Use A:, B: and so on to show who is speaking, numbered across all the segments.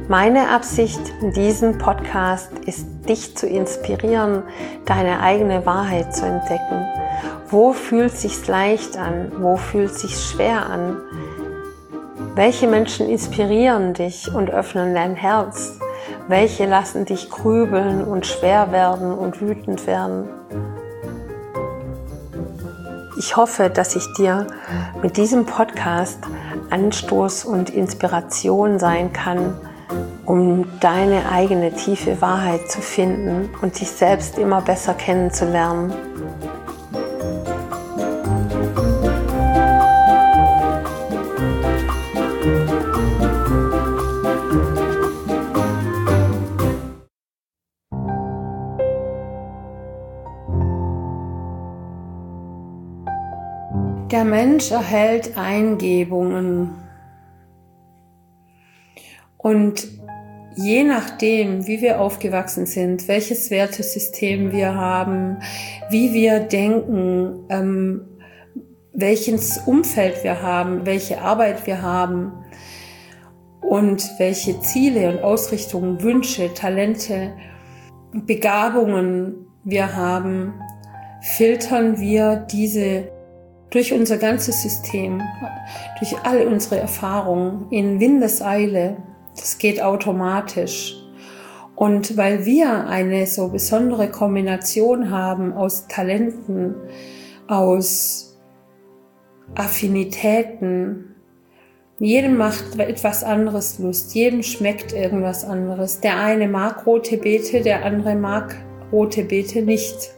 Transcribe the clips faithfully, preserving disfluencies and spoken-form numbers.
A: Meine Absicht in diesem Podcast ist, dich zu inspirieren, deine eigene Wahrheit zu entdecken. Wo fühlt es sich leicht an? Wo fühlt es sich schwer an? Welche Menschen inspirieren dich und öffnen dein Herz? Welche lassen dich grübeln und schwer werden und wütend werden? Ich hoffe, dass ich dir mit diesem Podcast Anstoß und Inspiration sein kann, um deine eigene tiefe Wahrheit zu finden und dich selbst immer besser kennenzulernen. Der Mensch erhält Eingebungen und je nachdem, wie wir aufgewachsen sind, welches Wertesystem wir haben, wie wir denken, ähm, welches Umfeld wir haben, welche Arbeit wir haben und welche Ziele und Ausrichtungen, Wünsche, Talente, Begabungen wir haben, filtern wir diese durch unser ganzes System, durch all unsere Erfahrungen in Windeseile. Das geht automatisch. Und weil wir eine so besondere Kombination haben aus Talenten, aus Affinitäten, jedem macht etwas anderes Lust, jedem schmeckt irgendwas anderes. Der eine mag rote Beete, der andere mag rote Beete nicht.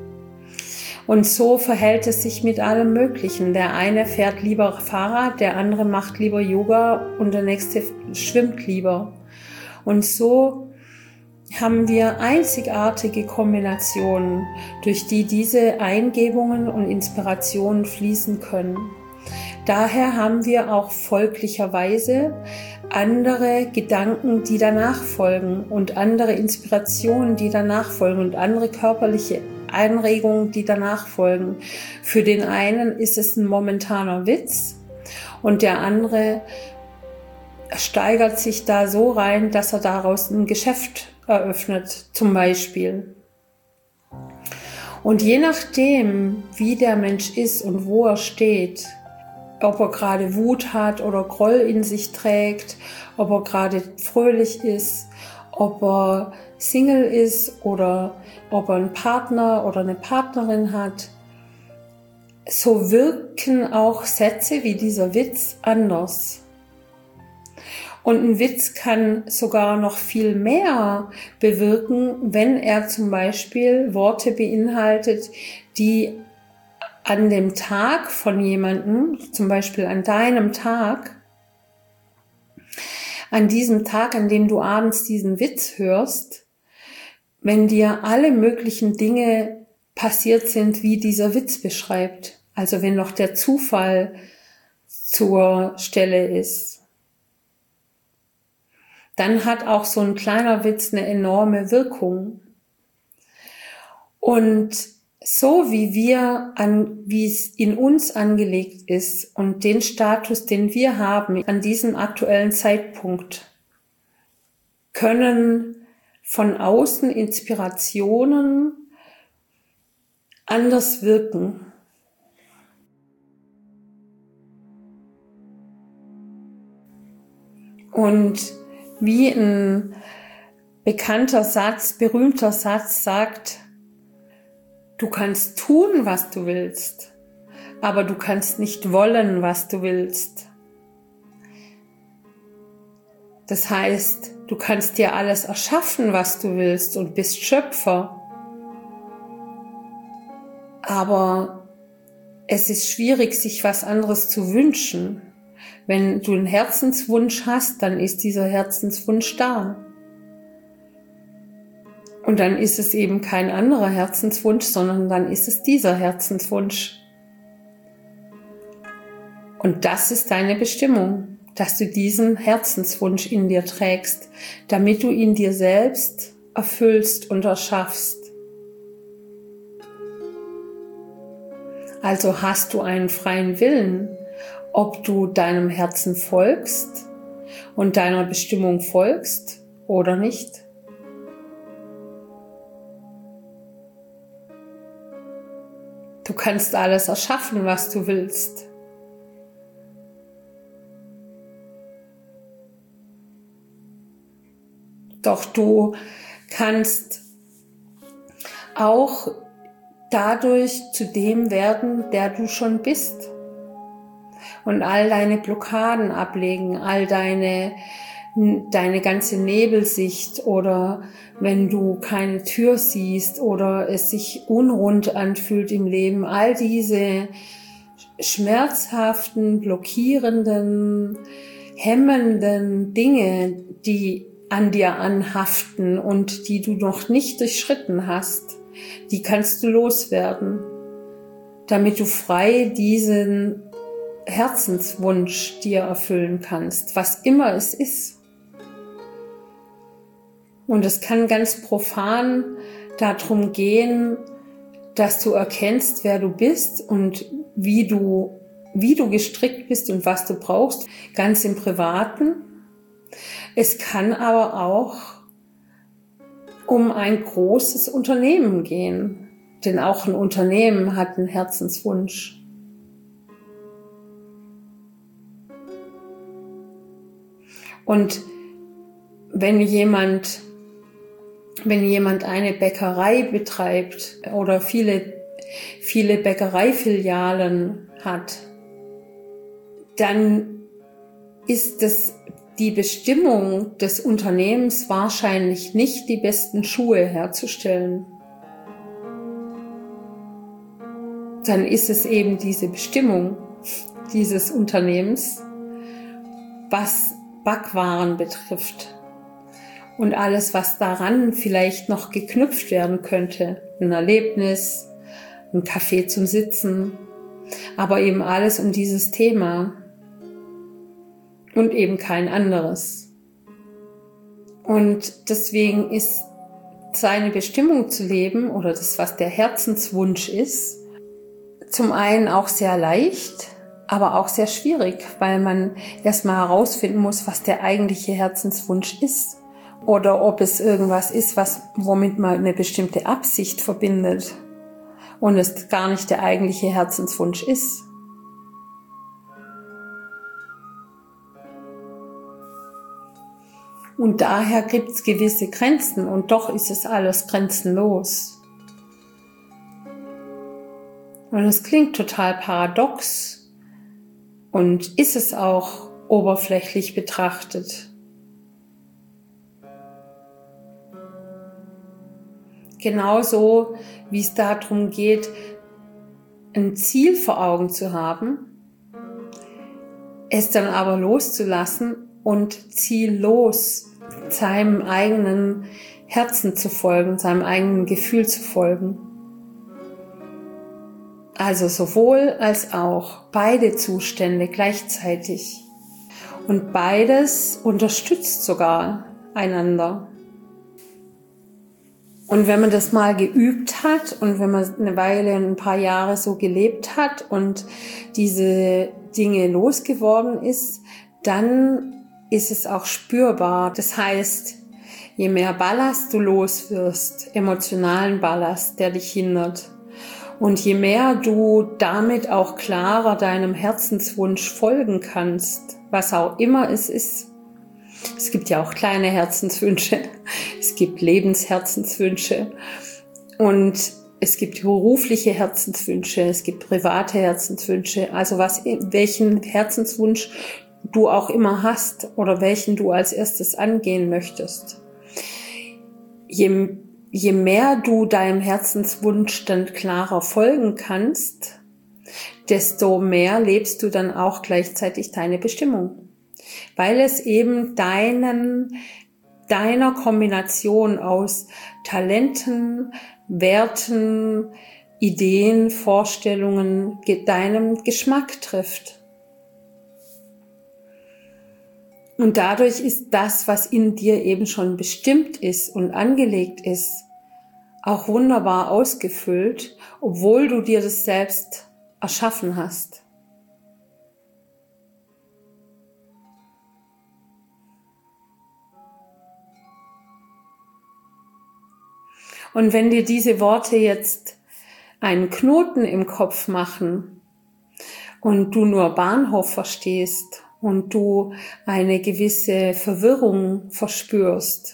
A: Und so verhält es sich mit allem Möglichen. Der eine fährt lieber Fahrrad, der andere macht lieber Yoga und der nächste schwimmt lieber. Und so haben wir einzigartige Kombinationen, durch die diese Eingebungen und Inspirationen fließen können. Daher haben wir auch folglicherweise andere Gedanken, die danach folgen und andere Inspirationen, die danach folgen und andere körperliche Einregungen, die danach folgen. Für den einen ist es ein momentaner Witz und der andere steigert sich da so rein, dass er daraus ein Geschäft eröffnet, zum Beispiel. Und je nachdem, wie der Mensch ist und wo er steht, ob er gerade Wut hat oder Groll in sich trägt, ob er gerade fröhlich ist, ob er Single ist oder ob er einen Partner oder eine Partnerin hat, so wirken auch Sätze wie dieser Witz anders. Und ein Witz kann sogar noch viel mehr bewirken, wenn er zum Beispiel Worte beinhaltet, die an dem Tag von jemandem, zum Beispiel an deinem Tag, an diesem Tag, an dem du abends diesen Witz hörst, wenn dir alle möglichen Dinge passiert sind, wie dieser Witz beschreibt. Also wenn noch der Zufall zur Stelle ist. Dann hat auch so ein kleiner Witz eine enorme Wirkung. Und so wie wir an, wie es in uns angelegt ist und den Status, den wir haben an diesem aktuellen Zeitpunkt, können von außen Inspirationen anders wirken. Und wie ein bekannter Satz, berühmter Satz sagt, du kannst tun, was du willst, aber du kannst nicht wollen, was du willst. Das heißt, du kannst dir alles erschaffen, was du willst und bist Schöpfer. Aber es ist schwierig, sich was anderes zu wünschen. Wenn du einen Herzenswunsch hast, dann ist dieser Herzenswunsch da. Und dann ist es eben kein anderer Herzenswunsch, sondern dann ist es dieser Herzenswunsch. Und das ist deine Bestimmung, dass du diesen Herzenswunsch in dir trägst, damit du ihn dir selbst erfüllst und erschaffst. Also hast du einen freien Willen, ob du deinem Herzen folgst und deiner Bestimmung folgst oder nicht? Du kannst alles erschaffen, was du willst. Doch du kannst auch dadurch zu dem werden, der du schon bist. Und all deine Blockaden ablegen, all deine, deine ganze Nebelsicht oder wenn du keine Tür siehst oder es sich unrund anfühlt im Leben, all diese schmerzhaften, blockierenden, hemmenden Dinge, die an dir anhaften und die du noch nicht durchschritten hast, die kannst du loswerden, damit du frei diesen Herzenswunsch dir erfüllen kannst, was immer es ist. Und es kann ganz profan darum gehen, dass du erkennst, wer du bist und wie du, wie du gestrickt bist und was du brauchst, ganz im Privaten. Es kann aber auch um ein großes Unternehmen gehen, denn auch ein Unternehmen hat einen Herzenswunsch. Und wenn jemand, wenn jemand eine Bäckerei betreibt oder viele, viele Bäckereifilialen hat, dann ist es die Bestimmung des Unternehmens wahrscheinlich nicht, die besten Schuhe herzustellen. Dann ist es eben diese Bestimmung dieses Unternehmens, was Backwaren betrifft und alles, was daran vielleicht noch geknüpft werden könnte. Ein Erlebnis, ein Café zum Sitzen, aber eben alles um dieses Thema und eben kein anderes. Und deswegen ist seine Bestimmung zu leben oder das, was der Herzenswunsch ist, zum einen auch sehr leicht, aber auch sehr schwierig, weil man erstmal herausfinden muss, was der eigentliche Herzenswunsch ist oder ob es irgendwas ist, was, womit man eine bestimmte Absicht verbindet und es gar nicht der eigentliche Herzenswunsch ist. Und daher gibt es gewisse Grenzen und doch ist es alles grenzenlos. Und es klingt total paradox. Und ist es auch oberflächlich betrachtet. Genauso wie es darum geht, ein Ziel vor Augen zu haben, es dann aber loszulassen und ziellos seinem eigenen Herzen zu folgen, seinem eigenen Gefühl zu folgen. Also sowohl als auch, beide Zustände gleichzeitig. Und beides unterstützt sogar einander. Und wenn man das mal geübt hat und wenn man eine Weile, ein paar Jahre so gelebt hat und diese Dinge losgeworden ist, dann ist es auch spürbar. Das heißt, je mehr Ballast du los wirst, emotionalen Ballast, der dich hindert, und je mehr du damit auch klarer deinem Herzenswunsch folgen kannst, was auch immer es ist. Es gibt ja auch kleine Herzenswünsche, es gibt Lebensherzenswünsche und es gibt berufliche Herzenswünsche, es gibt private Herzenswünsche. Also was, welchen Herzenswunsch du auch immer hast oder welchen du als erstes angehen möchtest. Je Je mehr du deinem Herzenswunsch dann klarer folgen kannst, desto mehr lebst du dann auch gleichzeitig deine Bestimmung. Weil es eben deinen, deiner Kombination aus Talenten, Werten, Ideen, Vorstellungen, deinem Geschmack trifft. Und dadurch ist das, was in dir eben schon bestimmt ist und angelegt ist, auch wunderbar ausgefüllt, obwohl du dir das selbst erschaffen hast. Und wenn dir diese Worte jetzt einen Knoten im Kopf machen und du nur Bahnhof verstehst und du eine gewisse Verwirrung verspürst,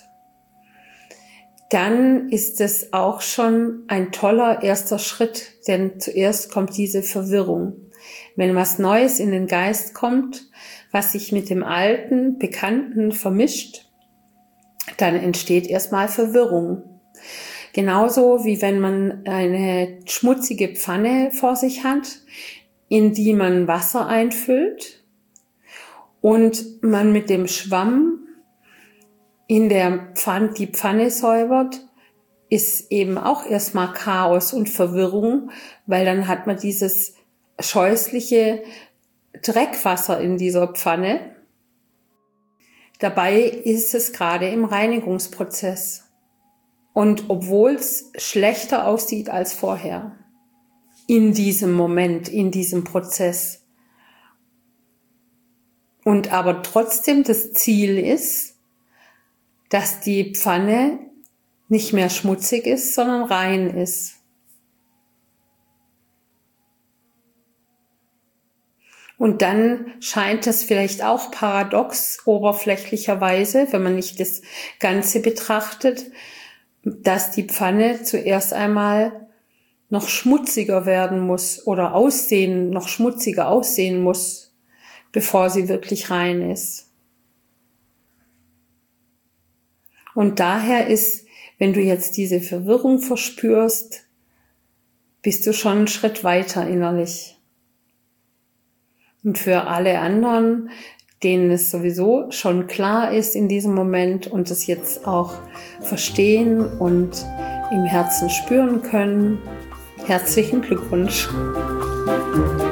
A: dann ist es auch schon ein toller erster Schritt, denn zuerst kommt diese Verwirrung. Wenn was Neues in den Geist kommt, was sich mit dem Alten, Bekannten vermischt, dann entsteht erstmal Verwirrung. Genauso wie wenn man eine schmutzige Pfanne vor sich hat, in die man Wasser einfüllt und man mit dem Schwamm in der Pfanne, die Pfanne säubert, ist eben auch erstmal Chaos und Verwirrung, weil dann hat man dieses scheußliche Dreckwasser in dieser Pfanne. Dabei ist es gerade im Reinigungsprozess. Und obwohl es schlechter aussieht als vorher, in diesem Moment, in diesem Prozess. Und aber trotzdem das Ziel ist, dass die Pfanne nicht mehr schmutzig ist, sondern rein ist. Und dann scheint es vielleicht auch paradox, oberflächlicherweise, wenn man nicht das Ganze betrachtet, dass die Pfanne zuerst einmal noch schmutziger werden muss oder aussehen, noch schmutziger aussehen muss, bevor sie wirklich rein ist. Und daher ist, wenn du jetzt diese Verwirrung verspürst, bist du schon einen Schritt weiter innerlich. Und für alle anderen, denen es sowieso schon klar ist in diesem Moment und es jetzt auch verstehen und im Herzen spüren können, herzlichen Glückwunsch.